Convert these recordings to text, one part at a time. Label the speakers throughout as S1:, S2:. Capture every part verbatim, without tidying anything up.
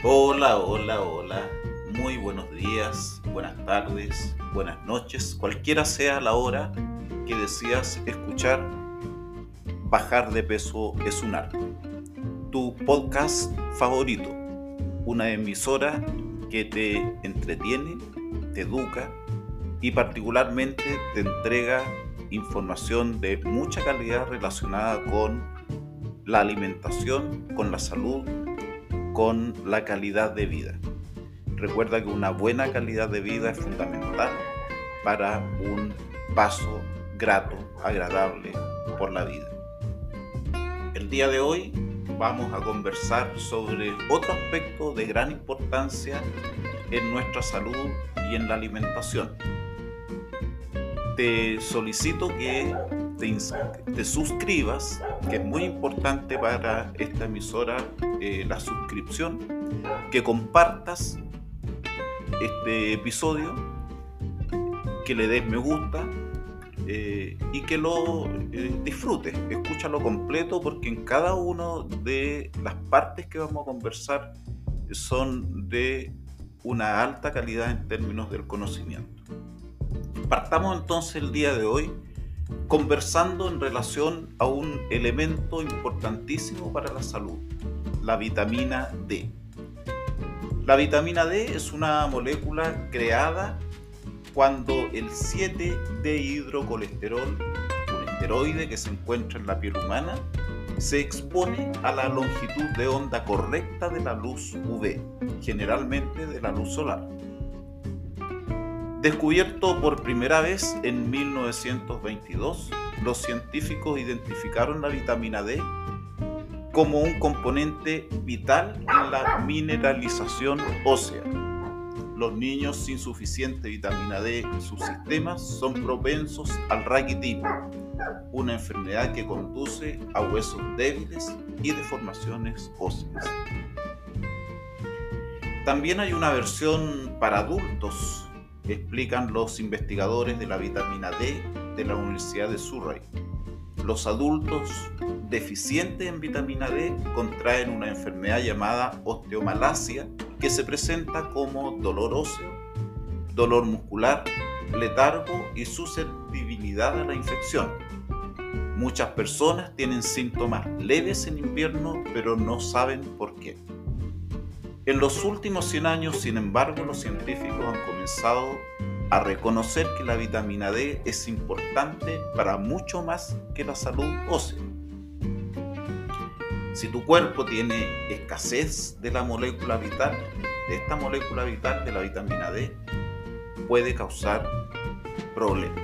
S1: Hola, hola, hola. Muy buenos días, buenas tardes, buenas noches, cualquiera sea la hora que deseas escuchar. Bajar de peso es un arte. Tu podcast favorito, una emisora que te entretiene, te educa y particularmente te entrega información de mucha calidad relacionada con la alimentación, con la salud, con la calidad de vida. Recuerda que una buena calidad de vida es fundamental para un paso grato, agradable por la vida. El día de hoy vamos a conversar sobre otro aspecto de gran importancia en nuestra salud y en la alimentación. Te solicito que te, te suscribas, que es muy importante para esta emisora eh, la suscripción, que compartas este episodio, que le des me gusta eh, y que lo eh, disfrutes, escúchalo completo, porque en cada una de las partes que vamos a conversar son de una alta calidad en términos del conocimiento. Partamos entonces el día de hoy conversando en relación a un elemento importantísimo para la salud, la vitamina D. La vitamina D es una molécula creada cuando el siete dehidrocolesterol, un esteroide que se encuentra en la piel humana, se expone a la longitud de onda correcta de la luz U V, generalmente de la luz solar. Descubierto por primera vez en mil novecientos veintidós, los científicos identificaron la vitamina D como un componente vital en la mineralización ósea. Los niños sin suficiente vitamina D en sus sistemas son propensos al raquitismo, una enfermedad que conduce a huesos débiles y deformaciones óseas. También hay una versión para adultos, explican los investigadores de la vitamina D de la Universidad de Surrey. Los adultos deficientes en vitamina D contraen una enfermedad llamada osteomalacia, que se presenta como dolor óseo, dolor muscular, letargo y susceptibilidad a la infección. Muchas personas tienen síntomas leves en invierno, pero no saben por qué. En los últimos cien años, sin embargo, los científicos han comenzado a reconocer que la vitamina D es importante para mucho más que la salud ósea. Si tu cuerpo tiene escasez de la molécula vital, de esta molécula vital de la vitamina D, puede causar problemas.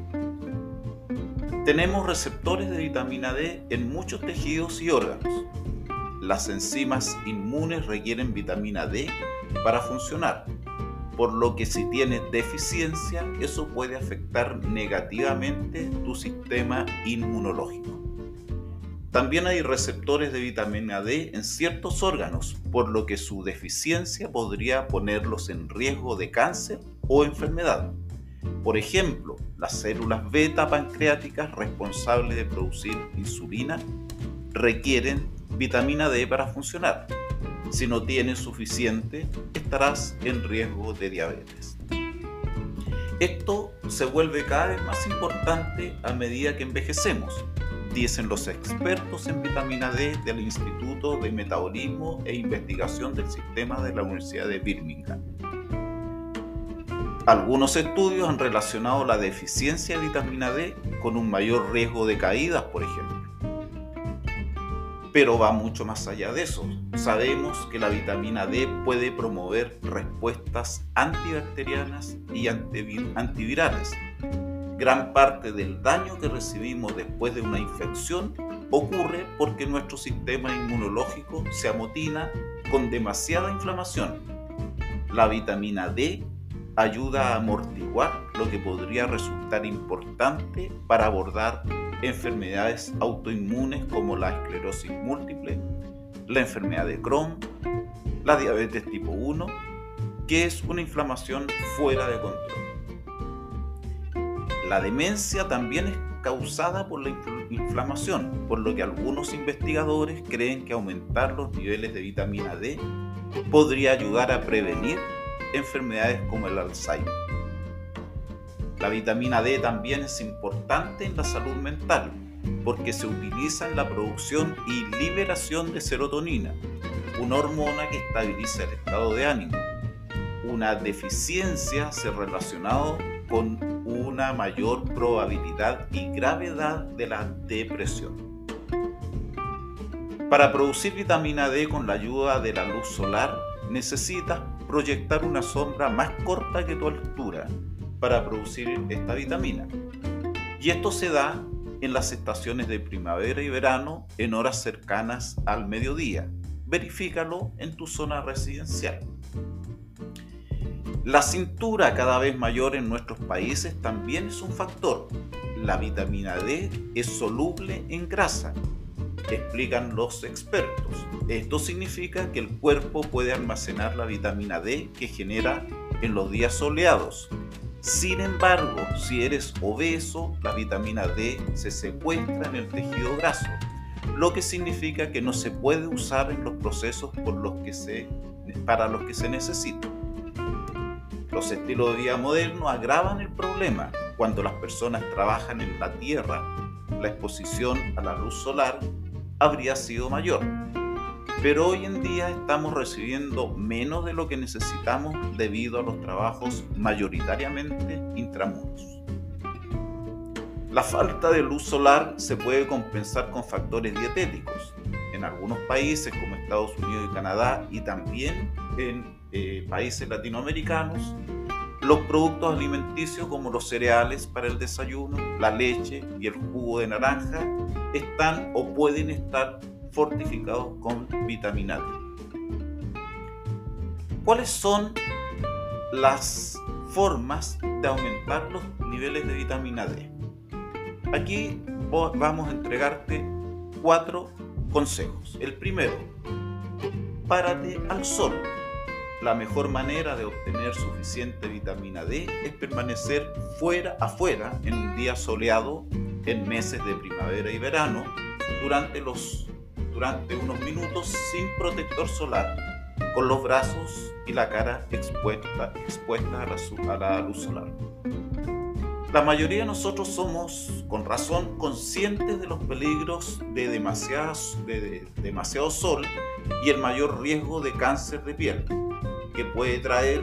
S1: Tenemos receptores de vitamina D en muchos tejidos y órganos. Las enzimas inmunes requieren vitamina D para funcionar, por lo que si tienes deficiencia, eso puede afectar negativamente tu sistema inmunológico. También hay receptores de vitamina D en ciertos órganos, por lo que su deficiencia podría ponerlos en riesgo de cáncer o enfermedad. Por ejemplo, las células beta pancreáticas responsables de producir insulina requieren vitamina D para funcionar. Si no tienes suficiente, estarás en riesgo de diabetes. Esto se vuelve cada vez más importante a medida que envejecemos, dicen los expertos en vitamina D del Instituto de Metabolismo e Investigación del Sistema de la Universidad de Birmingham. Algunos estudios han relacionado la deficiencia de vitamina D con un mayor riesgo de caídas, por ejemplo. Pero va mucho más allá de eso. Sabemos que la vitamina D puede promover respuestas antibacterianas y antivirales. Gran parte del daño que recibimos después de una infección ocurre porque nuestro sistema inmunológico se amotina con demasiada inflamación. La vitamina D ayuda a amortiguar lo que podría resultar importante para abordar enfermedades autoinmunes como la esclerosis múltiple, la enfermedad de Crohn, la diabetes tipo uno, que es una inflamación fuera de control. La demencia también es causada por la inflamación, por lo que algunos investigadores creen que aumentar los niveles de vitamina D podría ayudar a prevenir enfermedades como el Alzheimer. La vitamina D también es importante en la salud mental, porque se utiliza en la producción y liberación de serotonina, una hormona que estabiliza el estado de ánimo. Una deficiencia se relaciona con una mayor probabilidad y gravedad de la depresión. Para producir vitamina D con la ayuda de la luz solar, necesitas proyectar una sombra más corta que tu altura para producir esta vitamina. Y esto se da en las estaciones de primavera y verano en horas cercanas al mediodía. Verifícalo en tu zona residencial. La cintura cada vez mayor en nuestros países también es un factor. La vitamina D es soluble en grasa, explican los expertos. Esto significa que el cuerpo puede almacenar la vitamina D que genera en los días soleados. Sin embargo, si eres obeso, la vitamina D se secuestra en el tejido graso, lo que significa que no se puede usar en los procesos por los que se, para los que se necesita. Los estilos de vida modernos agravan el problema. Cuando las personas trabajan en la tierra, la exposición a la luz solar habría sido mayor. Pero hoy en día estamos recibiendo menos de lo que necesitamos debido a los trabajos mayoritariamente intramuros. La falta de luz solar se puede compensar con factores dietéticos. En algunos países como Estados Unidos y Canadá, y también en eh, países latinoamericanos, los productos alimenticios como los cereales para el desayuno, la leche y el jugo de naranja están o pueden estar fortificados con vitamina D. ¿Cuáles son las formas de aumentar los niveles de vitamina D? Aquí vamos a entregarte cuatro consejos. El primero, párate al sol. La mejor manera de obtener suficiente vitamina D es permanecer fuera afuera en un día soleado en meses de primavera y verano durante, los, durante unos minutos sin protector solar, con los brazos y la cara expuesta, expuesta a, la, a la luz solar. La mayoría de nosotros somos, con razón, conscientes de los peligros de, demasiadas, de, de demasiado sol y el mayor riesgo de cáncer de piel que puede traer.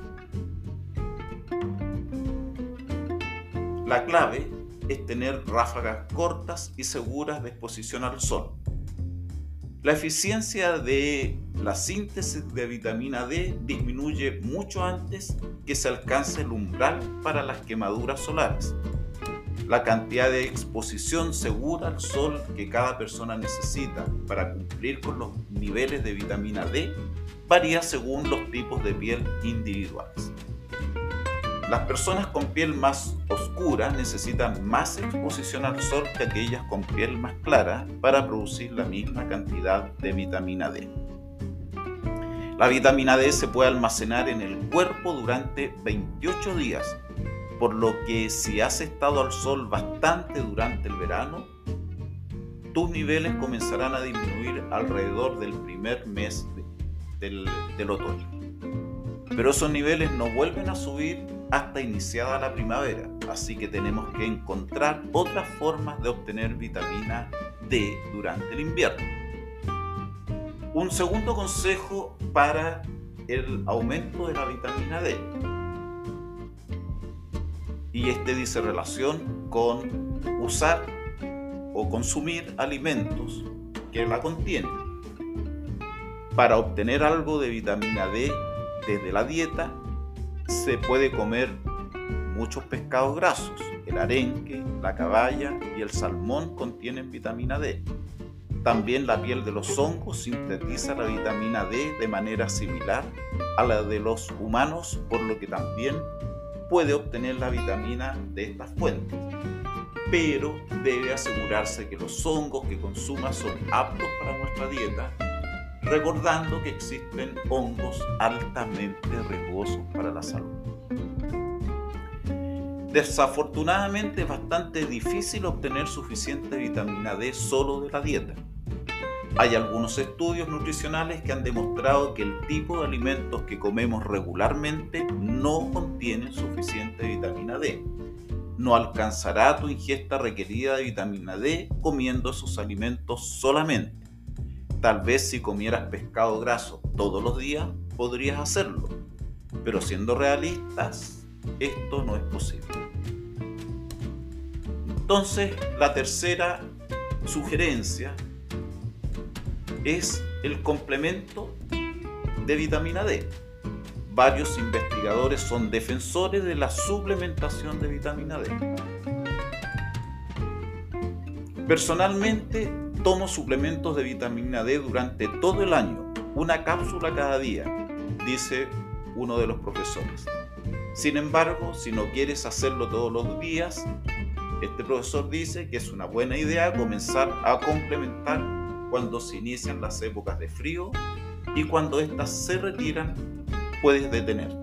S1: La clave es tener ráfagas cortas y seguras de exposición al sol. La eficiencia de la síntesis de vitamina D disminuye mucho antes que se alcance el umbral para las quemaduras solares. La cantidad de exposición segura al sol que cada persona necesita para cumplir con los niveles de vitamina D varía según los tipos de piel individuales. Las personas con piel más oscura necesitan más exposición al sol que aquellas con piel más clara para producir la misma cantidad de vitamina D. La vitamina D se puede almacenar en el cuerpo durante veintiocho días, por lo que si has estado al sol bastante durante el verano, tus niveles comenzarán a disminuir alrededor del primer mes de Del, del otoño. Pero esos niveles no vuelven a subir hasta iniciada la primavera, así que tenemos que encontrar otras formas de obtener vitamina D durante el invierno. Un segundo consejo para el aumento de la vitamina D, y este dice relación con usar o consumir alimentos que la contienen. Para obtener algo de vitamina D desde la dieta, se puede comer muchos pescados grasos. El arenque, la caballa y el salmón contienen vitamina D. También la piel de los hongos sintetiza la vitamina D de manera similar a la de los humanos, por lo que también puede obtener la vitamina de estas fuentes. Pero debe asegurarse que los hongos que consuma son aptos para nuestra dieta, recordando que existen hongos altamente riesgosos para la salud. Desafortunadamente es bastante difícil obtener suficiente vitamina D solo de la dieta. Hay algunos estudios nutricionales que han demostrado que el tipo de alimentos que comemos regularmente no contienen suficiente vitamina D. No alcanzará tu ingesta requerida de vitamina D comiendo esos alimentos solamente. Tal vez si comieras pescado graso todos los días podrías hacerlo, pero siendo realistas, esto no es posible. Entonces, la tercera sugerencia es el complemento de vitamina D. Varios investigadores son defensores de la suplementación de vitamina D. Personalmente, tomo suplementos de vitamina D durante todo el año, una cápsula cada día, dice uno de los profesores. Sin embargo, si no quieres hacerlo todos los días, este profesor dice que es una buena idea comenzar a complementar cuando se inician las épocas de frío y cuando éstas se retiran, puedes detenerte.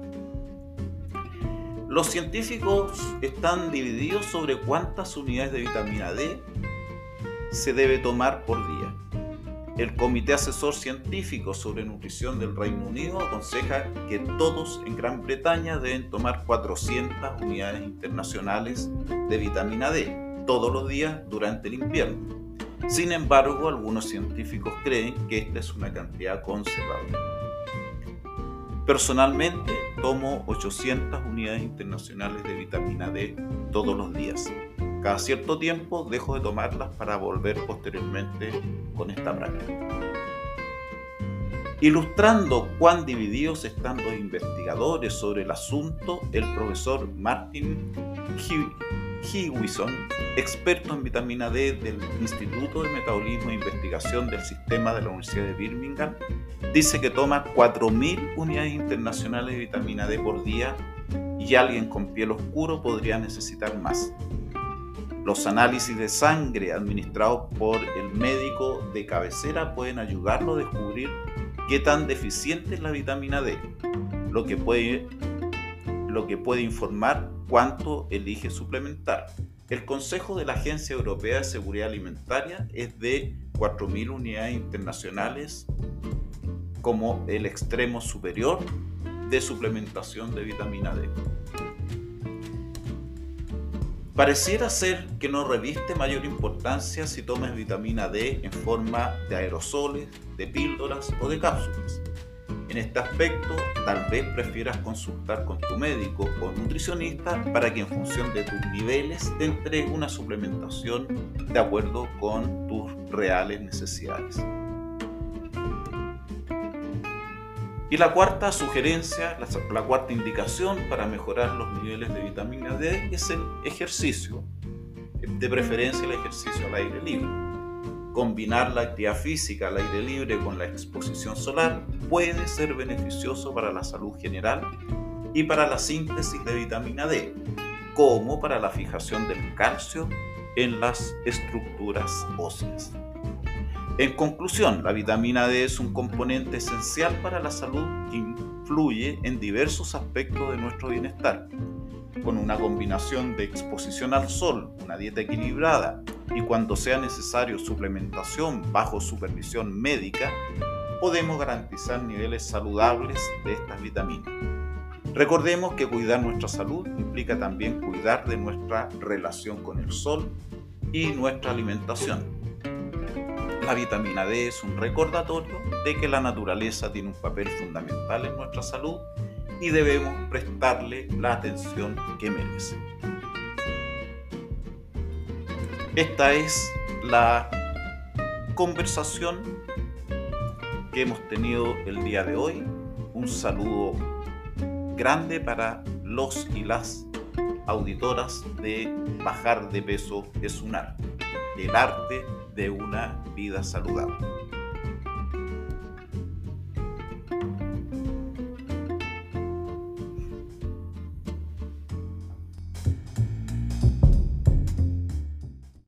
S1: Los científicos están divididos sobre cuántas unidades de vitamina D se debe tomar por día. El Comité Asesor Científico sobre Nutrición del Reino Unido aconseja que todos en Gran Bretaña deben tomar cuatrocientas unidades internacionales de vitamina D todos los días durante el invierno. Sin embargo, algunos científicos creen que esta es una cantidad conservadora. Personalmente, tomo ochocientas unidades internacionales de vitamina D todos los días. Cada cierto tiempo dejo de tomarlas para volver posteriormente con esta práctica. Ilustrando cuán divididos están los investigadores sobre el asunto, el profesor Martin Hewison, experto en vitamina D del Instituto de Metabolismo e Investigación del Sistema de la Universidad de Birmingham, dice que toma cuatro mil unidades internacionales de vitamina D por día y alguien con piel oscura podría necesitar más. Los análisis de sangre administrados por el médico de cabecera pueden ayudarlo a descubrir qué tan deficiente es la vitamina D, lo que puede, lo que puede informar cuánto elige suplementar. El consejo de la Agencia Europea de Seguridad Alimentaria es de cuatro mil unidades internacionales como el extremo superior de suplementación de vitamina D. Pareciera ser que no reviste mayor importancia si tomas vitamina D en forma de aerosoles, de píldoras o de cápsulas. En este aspecto, tal vez prefieras consultar con tu médico o nutricionista para que en función de tus niveles te entregue una suplementación de acuerdo con tus reales necesidades. Y la cuarta sugerencia, la, la cuarta indicación para mejorar los niveles de vitamina D es el ejercicio, de preferencia el ejercicio al aire libre. Combinar la actividad física al aire libre con la exposición solar puede ser beneficioso para la salud general y para la síntesis de vitamina D, como para la fijación del calcio en las estructuras óseas. En conclusión, la vitamina D es un componente esencial para la salud que influye en diversos aspectos de nuestro bienestar. Con una combinación de exposición al sol, una dieta equilibrada y cuando sea necesario suplementación bajo supervisión médica, podemos garantizar niveles saludables de estas vitaminas. Recordemos que cuidar nuestra salud implica también cuidar de nuestra relación con el sol y nuestra alimentación. La vitamina D es un recordatorio de que la naturaleza tiene un papel fundamental en nuestra salud y debemos prestarle la atención que merece. Esta es la conversación que hemos tenido el día de hoy. Un saludo grande para los y las auditoras de Bajar de Peso es un arte, el arte de una vida saludable.